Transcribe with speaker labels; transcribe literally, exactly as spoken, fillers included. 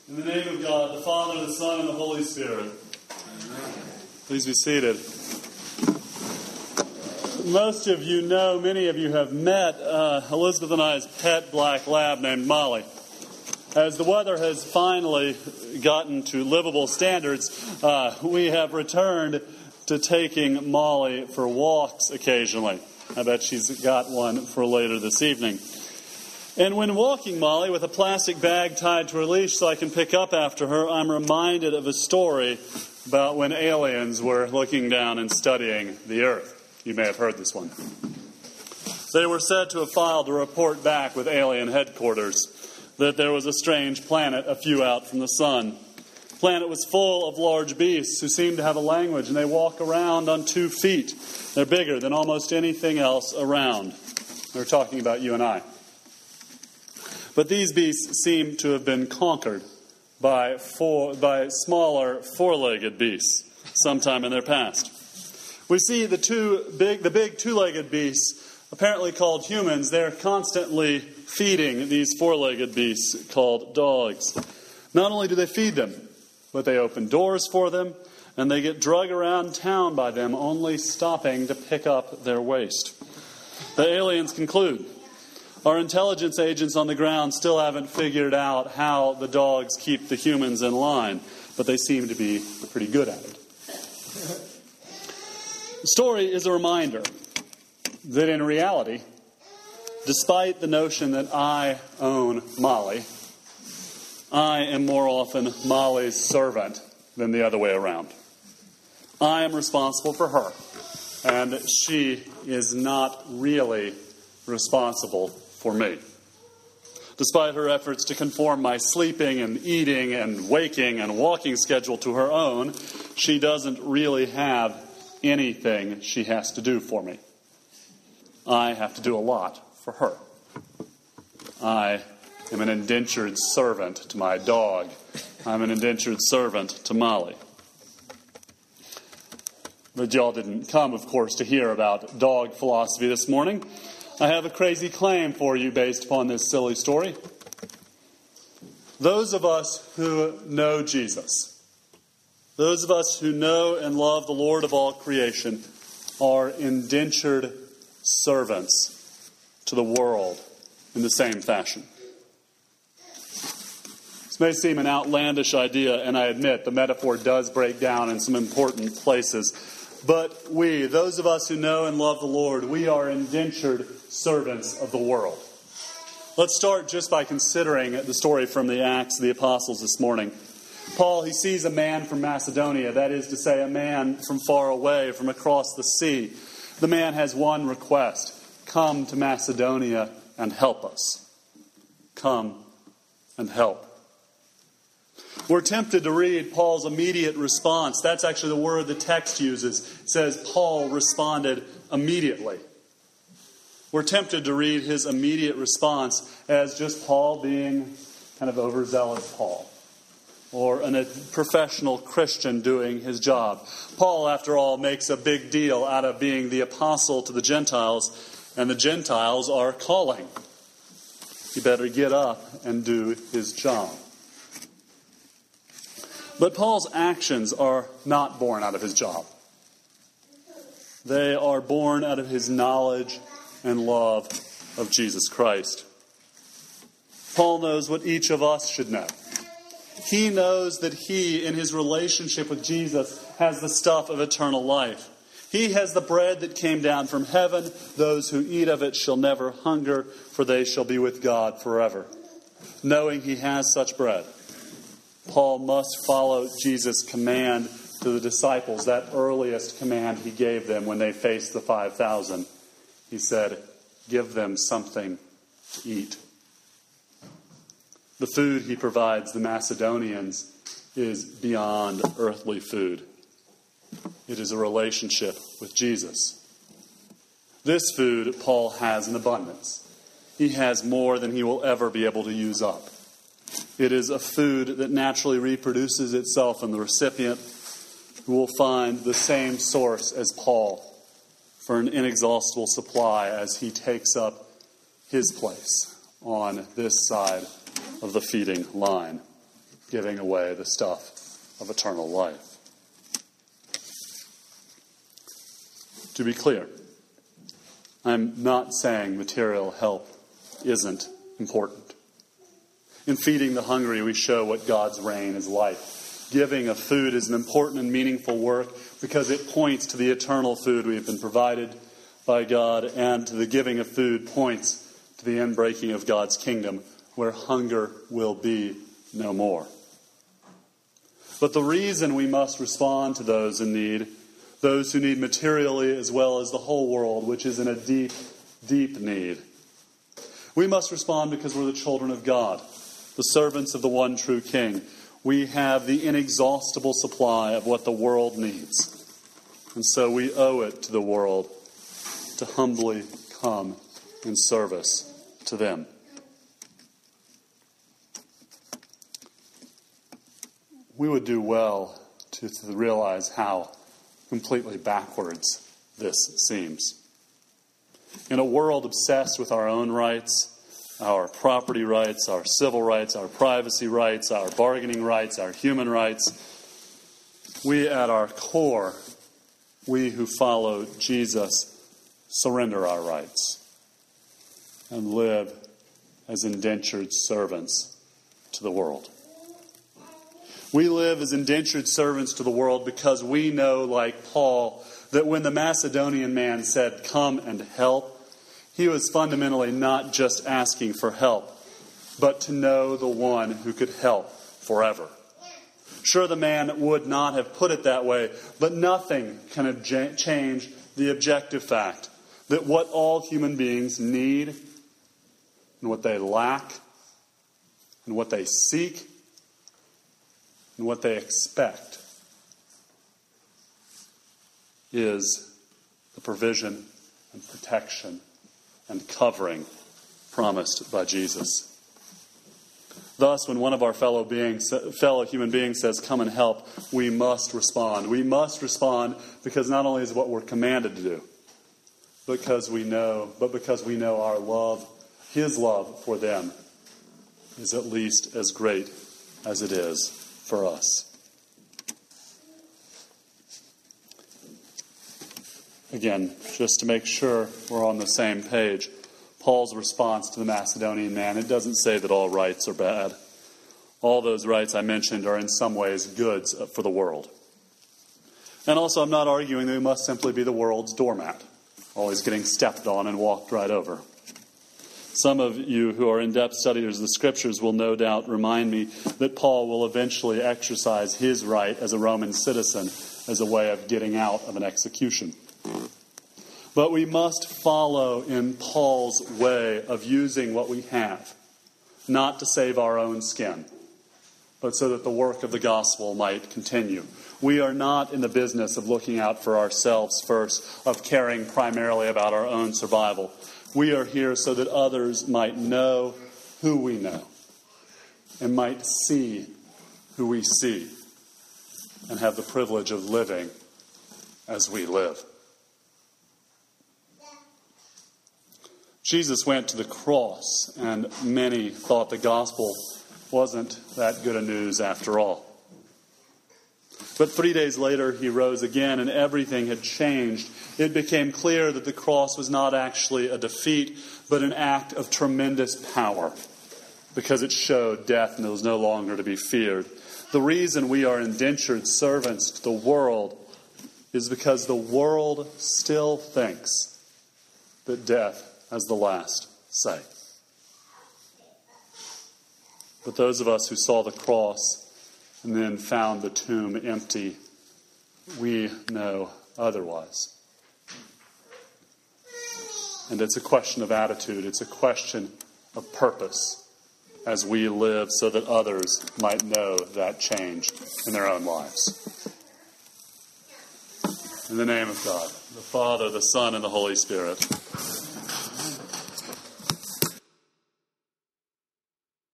Speaker 1: In the name of God, the Father, the Son, and the Holy Spirit. Amen. Please be seated. Most of you know, many of you have met uh, Elizabeth and I's pet black lab named Molly. As the weather has finally gotten to livable standards, uh, we have returned to taking Molly for walks occasionally. I bet she's got one for later this evening. And when walking Molly with a plastic bag tied to her leash so I can pick up after her, I'm reminded of a story about when aliens were looking down and studying the Earth. You may have heard this one. They were said to have filed a report back with alien headquarters that there was a strange planet a few out from the sun. The planet was full of large beasts who seemed to have a language, and they walk around on two feet. They're bigger than almost anything else around. They're talking about you and I. But these beasts seem to have been conquered by four, by smaller four-legged beasts sometime in their past. We see the two big, the big two-legged beasts, apparently called humans. They're constantly feeding these four-legged beasts called dogs. Not only do they feed them, but they open doors for them, and they get drug around town by them, only stopping to pick up their waste. The aliens conclude, our intelligence agents on the ground still haven't figured out how the dogs keep the humans in line, but they seem to be pretty good at it. The story is a reminder that in reality, despite the notion that I own Molly, I am more often Molly's servant than the other way around. I am responsible for her, and she is not really responsible for me. Despite her efforts to conform my sleeping and eating and waking and walking schedule to her own, she doesn't really have anything she has to do for me. I have to do a lot for her. I am an indentured servant to my dog. I'm an indentured servant to Molly. But y'all didn't come, of course, to hear about dog philosophy this morning. I have a crazy claim for you based upon this silly story. Those of us who know Jesus, those of us who know and love the Lord of all creation, are indentured servants to the world in the same fashion. This may seem an outlandish idea, and I admit the metaphor does break down in some important places. But we, those of us who know and love the Lord, we are indentured servants of the world. Let's start just by considering the story from the Acts of the Apostles this morning. Paul, he sees a man from Macedonia, that is to say, a man from far away, from across the sea. The man has one request: come to Macedonia and help us. Come and help. We're tempted to read Paul's immediate response. That's actually the word the text uses. It says Paul responded immediately. We're tempted to read his immediate response as just Paul being kind of overzealous Paul, or a professional Christian doing his job. Paul, after all, makes a big deal out of being the apostle to the Gentiles, and the Gentiles are calling. He better get up and do his job. But Paul's actions are not born out of his job. They are born out of his knowledge and love of Jesus Christ. Paul knows what each of us should know. He knows that he, in his relationship with Jesus, has the stuff of eternal life. He has the bread that came down from heaven. Those who eat of it shall never hunger, for they shall be with God forever. Knowing he has such bread, Paul must follow Jesus' command to the disciples, that earliest command he gave them when they faced the five thousand. He said, give them something to eat. The food he provides the Macedonians is beyond earthly food. It is a relationship with Jesus. This food Paul has in abundance. He has more than he will ever be able to use up. It is a food that naturally reproduces itself in the recipient, who will find the same source as Paul for an inexhaustible supply as he takes up his place on this side of the feeding line. giving away the stuff of eternal life. To be clear, I'm not saying material help isn't important. In feeding the hungry, we show what God's reign is like. Giving of food is an important and meaningful work because it points to the eternal food we have been provided by God, and to the giving of food points to the inbreaking of God's kingdom, where hunger will be no more. But the reason we must respond to those in need, those who need materially as well as the whole world, which is in a deep, deep need, we must respond because we're the children of God, the servants of the one true King. We have the inexhaustible supply of what the world needs. And so we owe it to the world to humbly come in service to them. We would do well to, to realize how completely backwards this seems. In a world obsessed with our own rights, our property rights, our civil rights, our privacy rights, our bargaining rights, our human rights, we at our core, we who follow Jesus, surrender our rights and live as indentured servants to the world. We live as indentured servants to the world because we know, like Paul, that when the Macedonian man said, "Come and help," he was fundamentally not just asking for help, but to know the one who could help forever. Sure, the man would not have put it that way, but nothing can obje- change the objective fact that what all human beings need and what they lack and what they seek and what they expect is the provision and protection and covering promised by Jesus. Thus, when one of our fellow beings, fellow human beings says, "Come and help," we must respond. We must respond because not only is what we're commanded to do, because we know, but because we know our love, His love for them, is at least as great as it is for us. Again, just to make sure we're on the same page, Paul's response to the Macedonian man, it doesn't say that all rights are bad. All those rights I mentioned are in some ways goods for the world. And also, I'm not arguing that we must simply be the world's doormat, always getting stepped on and walked right over. Some of you who are in-depth studiers of the Scriptures will no doubt remind me that Paul will eventually exercise his right as a Roman citizen as a way of getting out of an execution. But we must follow in Paul's way of using what we have, not to save our own skin, but so that the work of the gospel might continue. We are not in the business of looking out for ourselves first, of caring primarily about our own survival. We are here so that others might know who we know and might see who we see and have the privilege of living as we live. Jesus went to the cross, and many thought the gospel wasn't that good a news after all. But three days later, he rose again, and everything had changed. It became clear that the cross was not actually a defeat, but an act of tremendous power, because it showed death and it was no longer to be feared. The reason we are indentured servants to the world is because the world still thinks that death has the last say. But those of us who saw the cross and then found the tomb empty, we know otherwise. And it's a question of attitude. It's a question of purpose as we live so that others might know that change in their own lives. In the name of God, the Father, the Son, and the Holy Spirit.